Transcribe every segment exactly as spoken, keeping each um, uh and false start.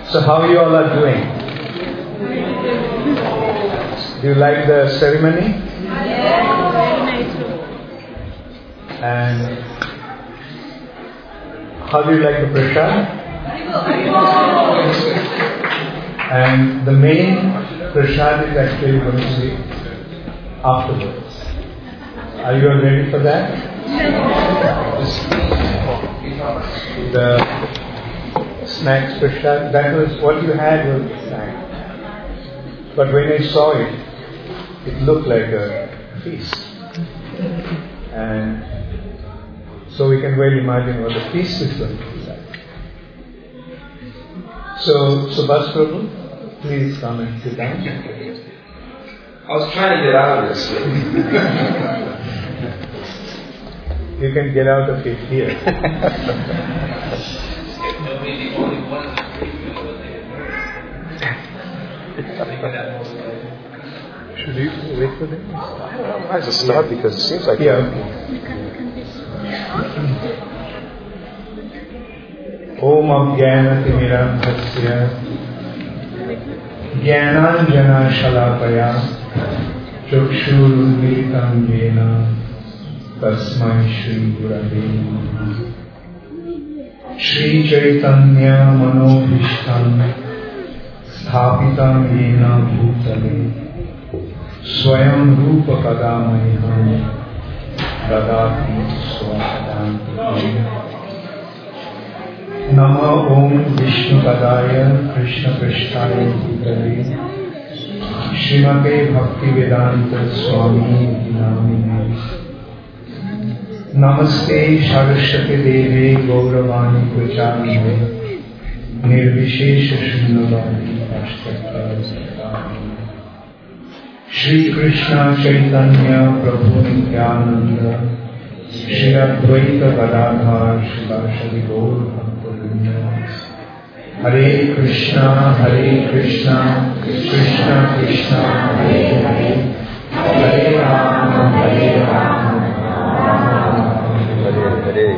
So how you all are doing? Do you like the ceremony? Yes, very nice. And how do you like the prasad? And the main prasad is actually going to be afterwards. Are you all ready for that? The snacks prasad, that was what you had was snack. But when I saw it, it looked like a feast. And so we can well imagine what the feast is going to be like. So, Subhas Prabhu, please come and sit down. I was trying to get out of this. You can get out of it here. Should we wait for them? I don't know. Might as well start because it seems like... Yeah. Om Ajnana-Timirandhasya Jnananjana-Shalakaya Chakshurunmilitam Yena Tasmai Shri Gurave Namaha. Shri Chaitanya Manobhishtam Sthapitam Yena Bhutale Swayam Rupa Kadamayam Dadati Swahadanti. Nama Om Vishnu Padaya Krishna Krishnaya Bhutale Srimate Bhakti Vedanta Swami Namine. Namaste Saraswati Devi Gauravani Pracharine Nirvishesha Shunyavadi Ashtakara Shri Krishna Chaitanya Prabhu Nityananda Shri Advaita Gadadhar Shivashadi Gaur Bhaktivinoda Hare Krishna Hare Krishna Krishna Krishna Hare Hare Hare Rama Hare Rama Hare Hare.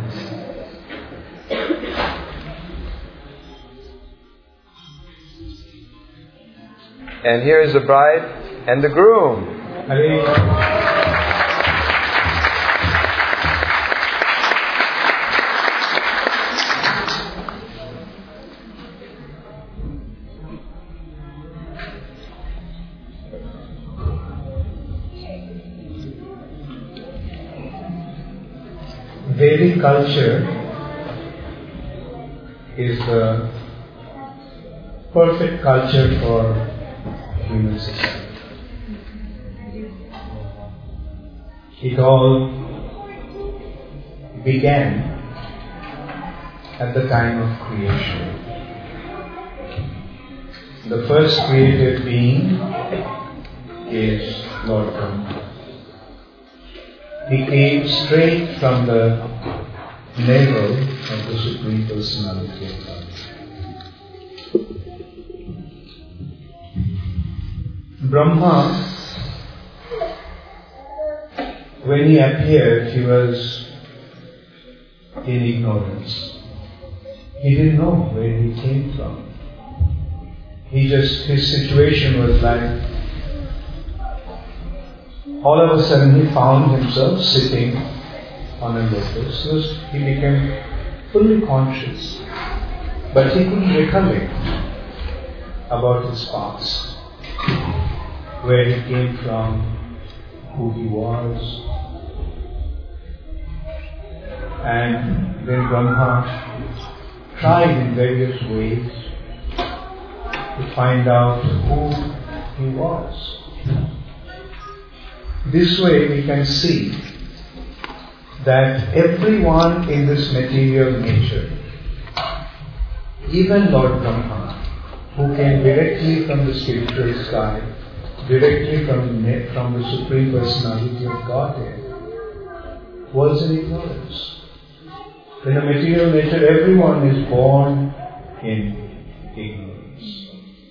And here is the bride and the groom. Hare. Vedic culture is the perfect culture for human society. It all began at the time of creation. The first created being is Lord Brahma. He came straight from the navel of the Supreme Personality of God. Brahma, when he appeared, he was in ignorance. He didn't know where he came from. He just, his situation was like, all of a sudden he found himself sitting on a lotus. So he became fully conscious. But he couldn't recollect about his past, where he came from, who he was. And then Brahma tried in various ways to find out who he was. This way we can see that everyone in this material nature, even Lord Brahma, who came directly from the spiritual sky, directly from the, from the Supreme Personality of Godhead, was in ignorance. In the material nature, everyone is born in ignorance.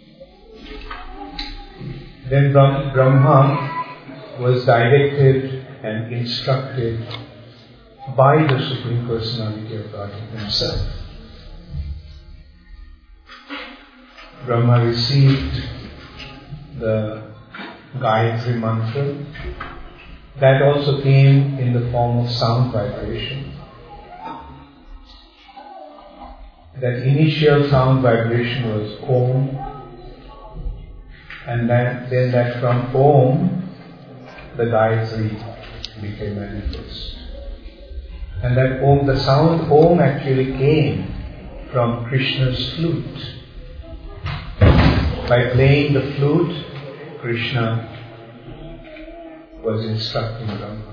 Then Brahma was directed and instructed by the Supreme Personality of God himself Brahma received the Gayatri mantra, that also came in the form of sound vibration. That initial sound vibration was Om, and then, then that from Om, the Gayatri became manifest. And that Om, the sound Om actually came from Krishna's flute. By playing the flute, Krishna was instructing Brahma.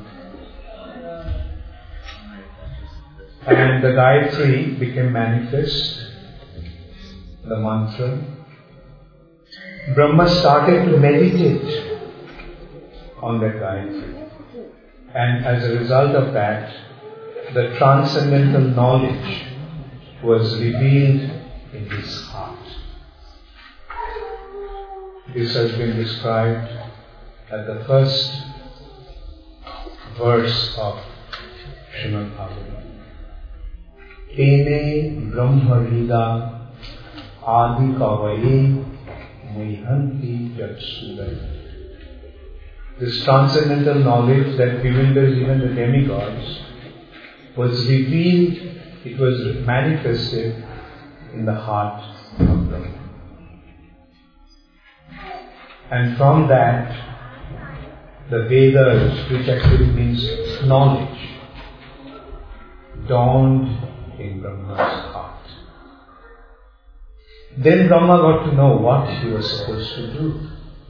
And the Gayatri became manifest, the mantra. Brahma started to meditate on that Gayatri. And as a result of that, the transcendental knowledge was revealed in his heart. This has been described at the first verse of Srimad Bhagavatam. Tene Brahma Rida Adi Kavaye Maihanti Jatsudaya. This transcendental knowledge that bewilders even the demigods was revealed, it was manifested in the heart of Brahma. And from that, the Vedas, which actually means knowledge, dawned in Brahma's heart. Then Brahma got to know what he was supposed to do.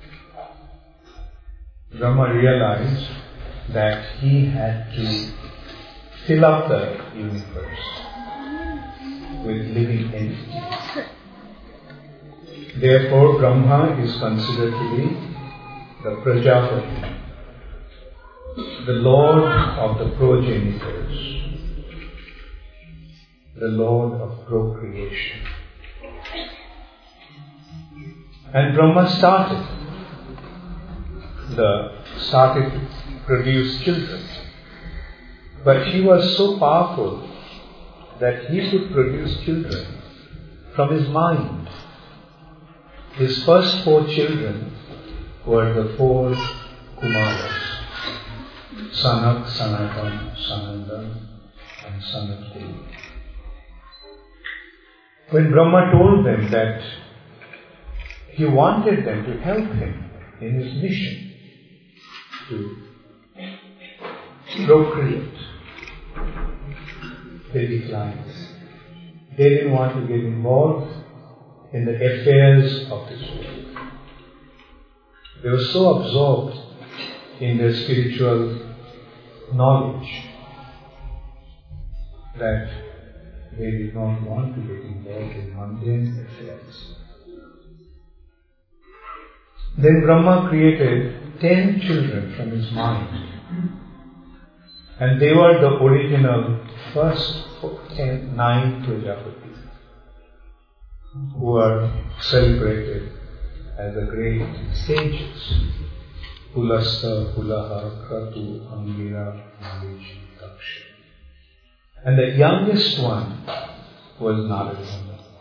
Brahma realized that he had to fill up the universe with living entities. Therefore, Brahma is considered to be the Prajapati, the Lord of the progenitors, the Lord of procreation. And Brahma started, the, started to produce children. But he was so powerful that he could produce children from his mind. His first four children were the four Kumaras, Sanak, Sanatan, Sanandan, and Sanatdev. When Brahma told them that he wanted them to help him in his mission to procreate, they declined. They didn't want to get involved in the affairs of this world. They were so absorbed in their spiritual knowledge that they did not want to get involved in mundane affairs. Then Brahma created ten children from his mind. And they were the original first ten, nine Prajapatis, who are celebrated as the great sages. Pulasta, Pulaha, Kratu, Angira, Marichi, Daksha. And the youngest one was Narada.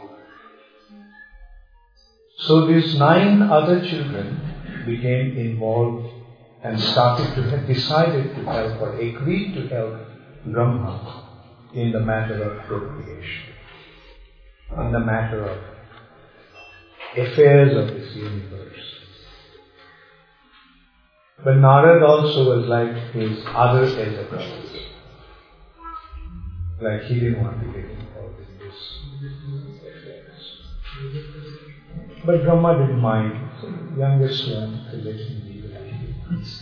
So these nine other children became involved and started to have decided to help or agreed to help Brahma in the matter of procreation, in the matter of affairs of this universe. But Narada also was like his other elder brothers. Like he didn't want to get involved in this affairs. But Brahma didn't mind. So the youngest one could let him be like he wants.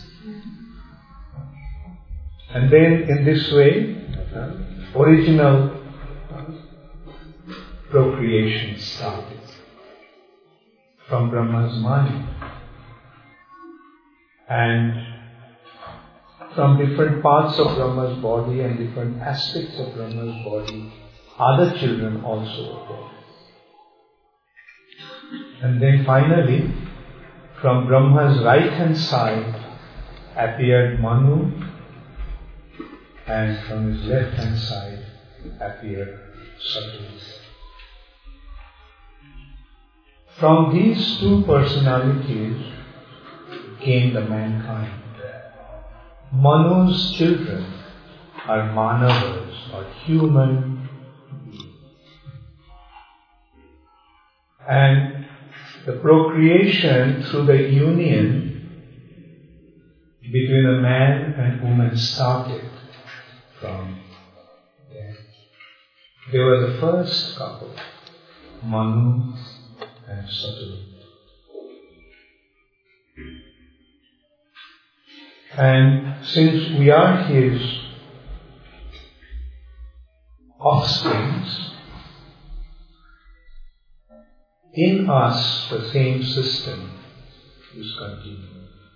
And then in this way, uh, original uh, procreation started from Brahma's mind. And from different parts of Brahma's body and different aspects of Brahma's body, other children also were born. And then finally, from Brahma's right hand side appeared Manu, and from his left hand side appeared Satyavasa. From these two personalities came the mankind. Manu's children are Manavas, or human beings. And the procreation through the union between a man and woman started from there. They were the first couple, Manu and Satu. And since we are his offsprings, in us the same system is continuing.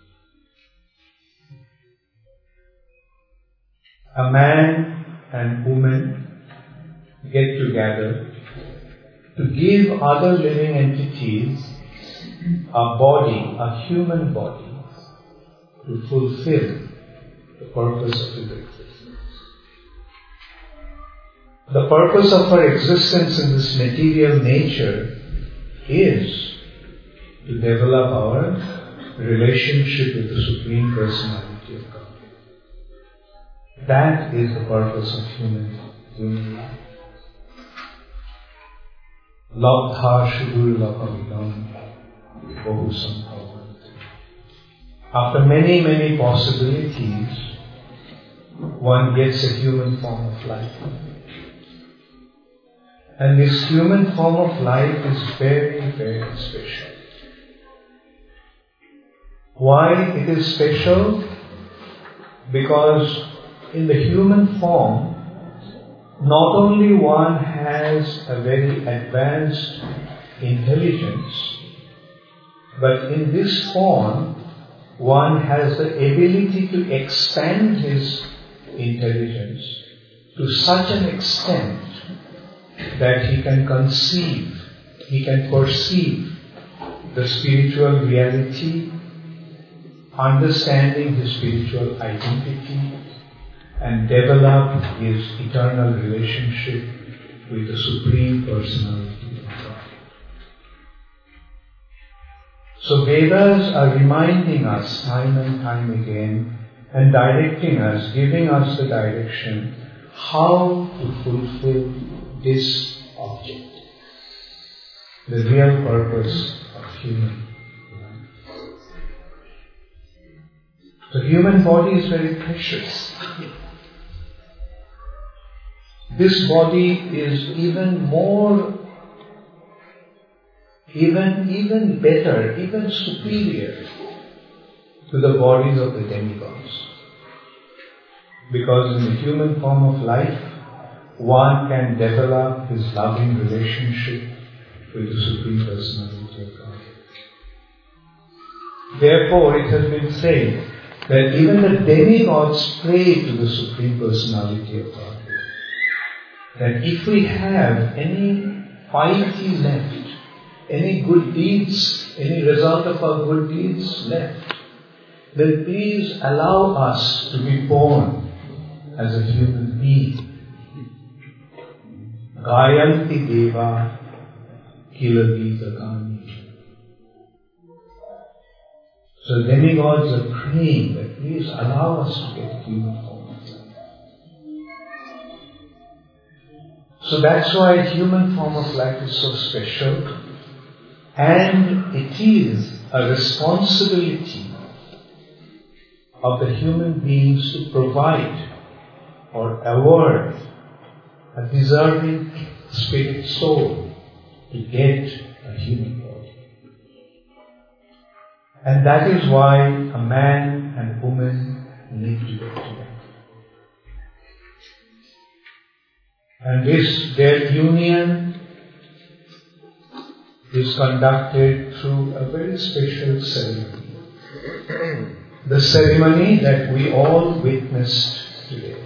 A man and woman get together to give other living entities a body, a human body, to fulfill the purpose of his existence. The purpose of our existence in this material nature is to develop our relationship with the Supreme Personality of God. That is the purpose of human, human life. Labdha shudur lapavidam bahu sambhavanti. After many, many possibilities, one gets a human form of life. And this human form of life is very, very special. Why it is special? Because in the human form, not only one has a very advanced intelligence, but in this form, one has the ability to expand his intelligence to such an extent that he can conceive, he can perceive the spiritual reality, understanding his spiritual identity, and develop his eternal relationship with the Supreme Personality of God. So Vedas are reminding us time and time again and directing us, giving us the direction how to fulfill this object, the real purpose of human life. The human body is very precious. This body is even more, even, even better, even superior to the bodies of the demigods. Because in the human form of life, one can develop his loving relationship with the Supreme Personality of God. Therefore, it has been said that even the demigods pray to the Supreme Personality of God. That if we have any piety left, any good deeds, any result of our good deeds left, then please allow us to be born as a human being. Gayanti Deva Kilabhitagani. So demigods are praying that please allow us to get human form. So that's why human form of life is so special, and it is a responsibility of the human beings to provide or award a deserving spirit soul to get a human body. And that is why a man and woman need to get together. And this, their union is conducted through a very special ceremony. The ceremony that we all witnessed today.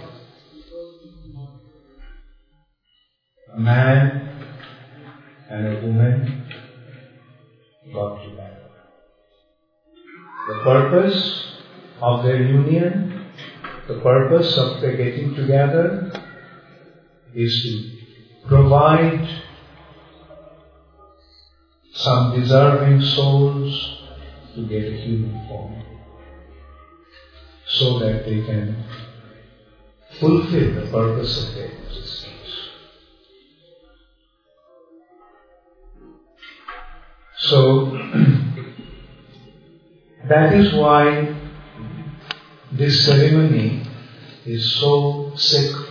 A man and a woman got together. The purpose of their union, the purpose of their getting together is to provide some deserving souls to get a human form so that they can fulfill the purpose of their existence. So, that is why this ceremony is so sacred.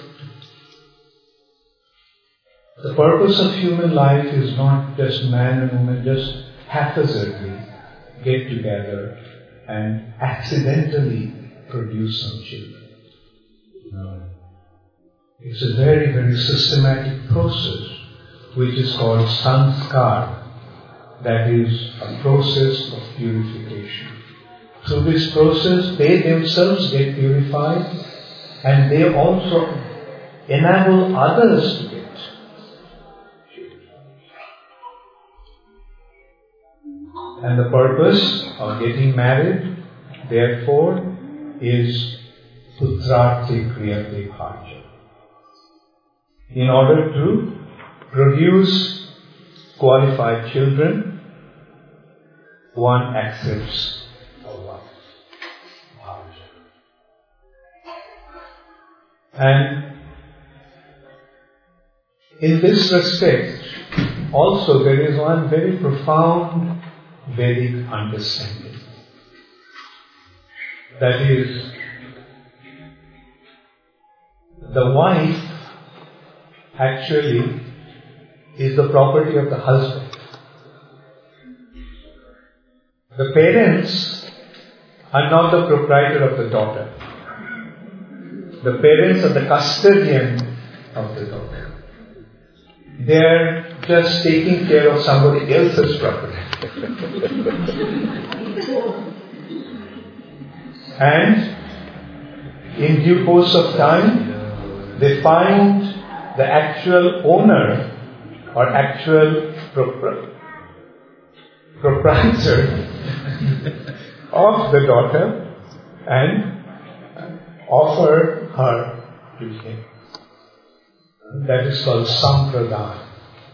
The purpose of human life is not just man and woman just haphazardly get together and accidentally produce some children. No. It's a very, very systematic process which is called sanskar. That is a process of purification. Through this process, they themselves get purified and they also enable others to get purified. And the purpose of getting married, therefore, is putrarthi kriyate bhaja. In order to produce qualified children, one accepts a wife. And in this respect, also there is one very profound Vedic understanding. That is, the wife actually is the property of the husband. The parents are not the proprietor of the daughter. The parents are the custodian of the daughter. They are just taking care of somebody else's property. And in due course of time, they find the actual owner or actual propri- proprietor of the daughter and offer her to him. That is called sampradaya.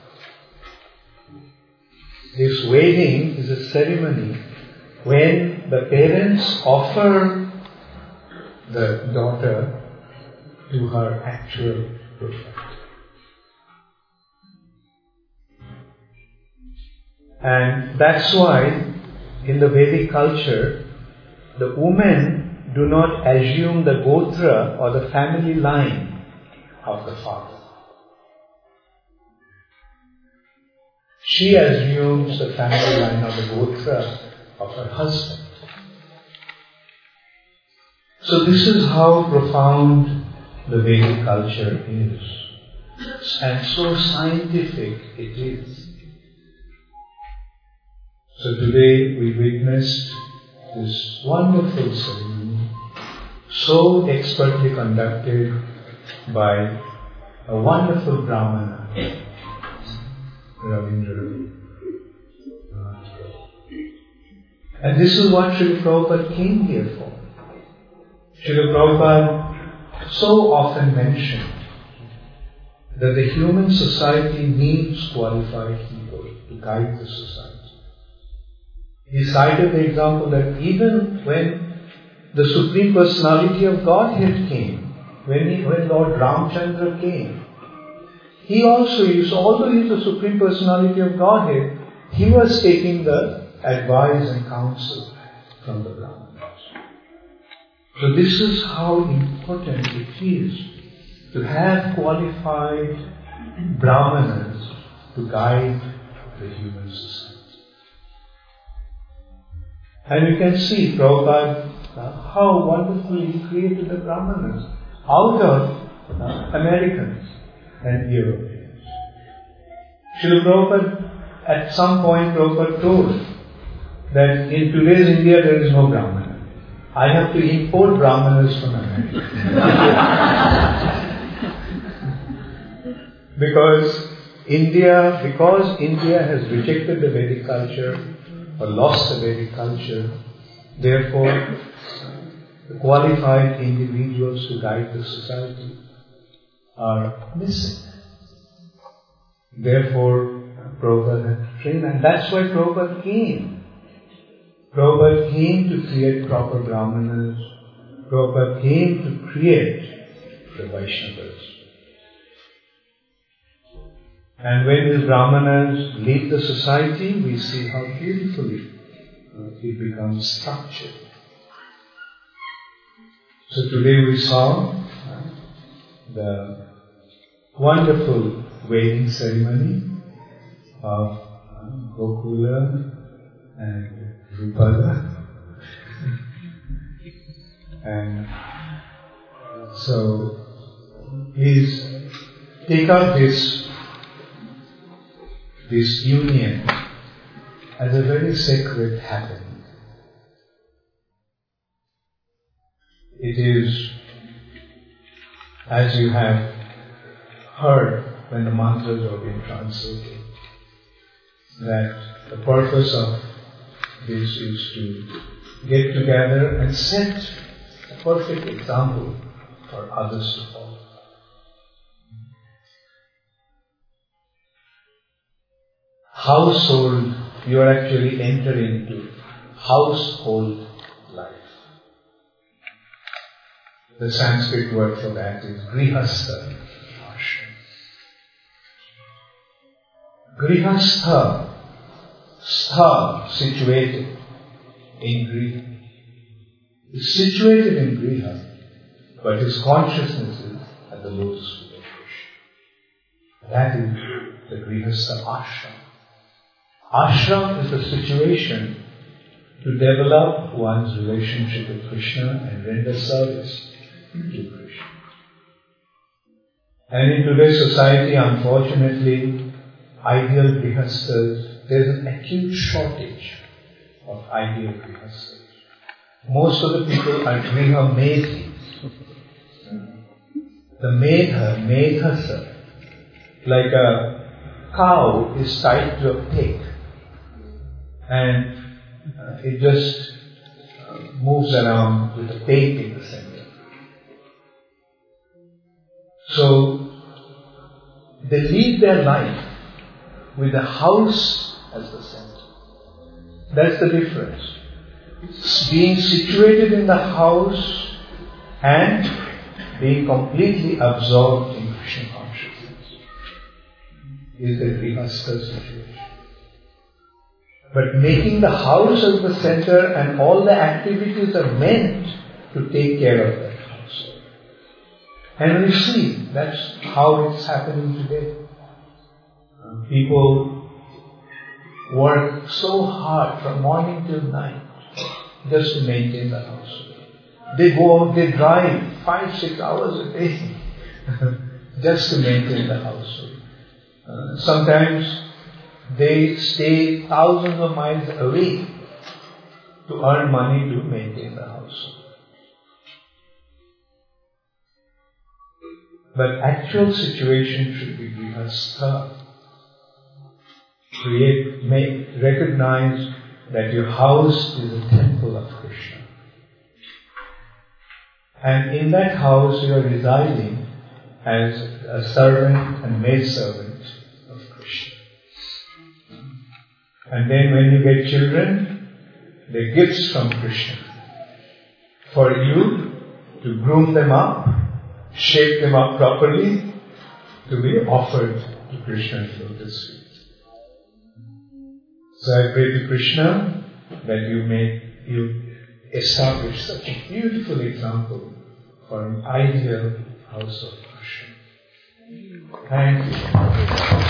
This wedding is a ceremony when the parents offer the daughter to her actual proprietor. And that's why in the Vedic culture, the women do not assume the gotra or the family line of the father. She assumes the family line of the gotra of her husband. So this is how profound the Vedic culture is. And so scientific it is. So today we witnessed this wonderful ceremony, so expertly conducted by a wonderful Brahmana, Ravindra. And this is what Srila Prabhupada came here for. Srila Prabhupada so often mentioned that the human society needs qualified people to guide the society. He cited the example that even when the Supreme Personality of Godhead came, when, he, when Lord Ramchandra came, he also used, although he is the Supreme Personality of Godhead, he was taking the advice and counsel from the Brahmanas. So this is how important it is to have qualified Brahmanas to guide the human society. And you can see Prabhupada, uh, how wonderfully he created the Brahmanas out of uh, Americans and Europeans. Srila Prabhupada, at some point Prabhupada told that in today's India there is no Brahmana. I have to import Brahmanas from America. because India, because India has rejected the Vedic culture, or lost the Vedic culture, therefore the qualified individuals to guide the society are missing. Therefore, Prabhupada had train, and that's why Prabhupada came. Prabhupada came to create proper Brahmanas. Prabhupada came to create the Vaishnavas. And when these Brahmanas lead the society, we see how beautifully uh, it becomes structured. So today we saw uh, the wonderful wedding ceremony of uh, Gokula and Drupada. And so please take up this this union as a very sacred happening. It is, as you have heard when the mantras are being translated, that the purpose of this is to get together and set a perfect example for others to follow. Household, you are actually entering into household life. The Sanskrit word for that is grihastha. Grihastha, stha, situated in griha. Is situated in griha, but his consciousness is at the lotus feet of Krishna. That is the grihastha ashram. Ashram is the situation to develop one's relationship with Krishna and render service to Krishna. And in today's society, unfortunately, ideal grihasthas, there is an acute shortage of ideal grihasthas. Most of the people are griha medhis. The medha, medhasa, like a cow is tied to a peg. And uh, it just uh, moves around with a peg in the center. So they lead their life with the house as the center. That's the difference. It's being situated in the house and being completely absorbed in Krishna consciousness is the grihastha situation. But making the house as the center and all the activities are meant to take care of that house. And we see that's how it's happening today. Uh, people work so hard from morning till night just to maintain the house. They go, they drive five, six hours a day just to maintain the house. Uh, sometimes they stay thousands of miles away to earn money to maintain the house. But actual situation should be grihastha. Create, make, recognize that your house is a temple of Krishna. And in that house you are residing as a servant and maidservant of Krishna. And then when you get children, they're gifts from Krishna for you to groom them up, shape them up properly, to be offered to Krishna's lotus feet. So I pray to Krishna that you may you establish such a beautiful example for an ideal house of Krishna. Thank you.